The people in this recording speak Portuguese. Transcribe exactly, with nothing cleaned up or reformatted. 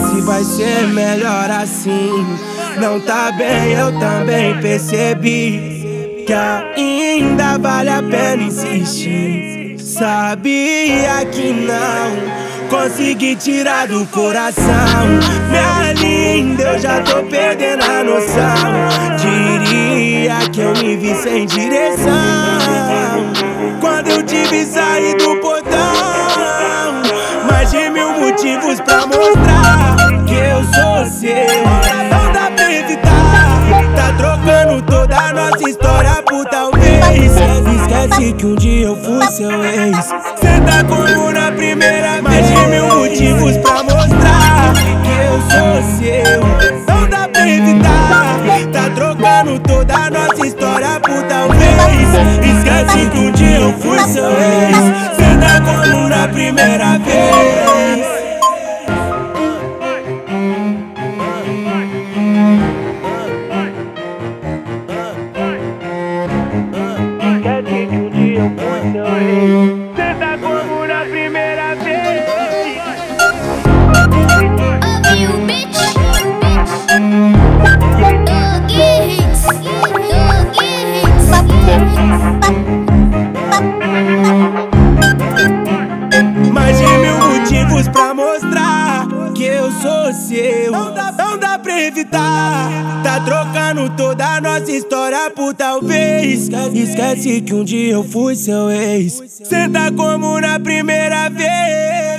se vai ser melhor assim. Não tá bem, eu também percebi que ainda vale a pena insistir. Sabia que não consegui tirar do coração. Minha linda, eu já tô perdendo a noção. Diria que eu me vi sem direção quando eu te vi sair do portão. Mais de mil motivos pra mostrar que eu sou seu. Não dá pra evitar, tá trocando toda a nossa história por talvez. Esquece que um dia eu fui seu ex. Cê tá como na primeira vez. Mais de mil motivos pra mostrar que eu sou seu. Não dá pra evitar, tá trocando toda a nossa história por talvez. Esquece que um dia eu fui seu ex. Cê tá como na primeira vez. Esquece que um dia eu fui seu ex. Cê tá como na primeira vez. Ouve o beat, Doug Hits, Doug Hits. Mais de mil motivos pra mostrar que eu sou seu. Não dá, não dá pra evitar, tá trocando toda a nossa história por talvez. Esquece que um dia eu fui seu ex. Cê tá como na primeira vez.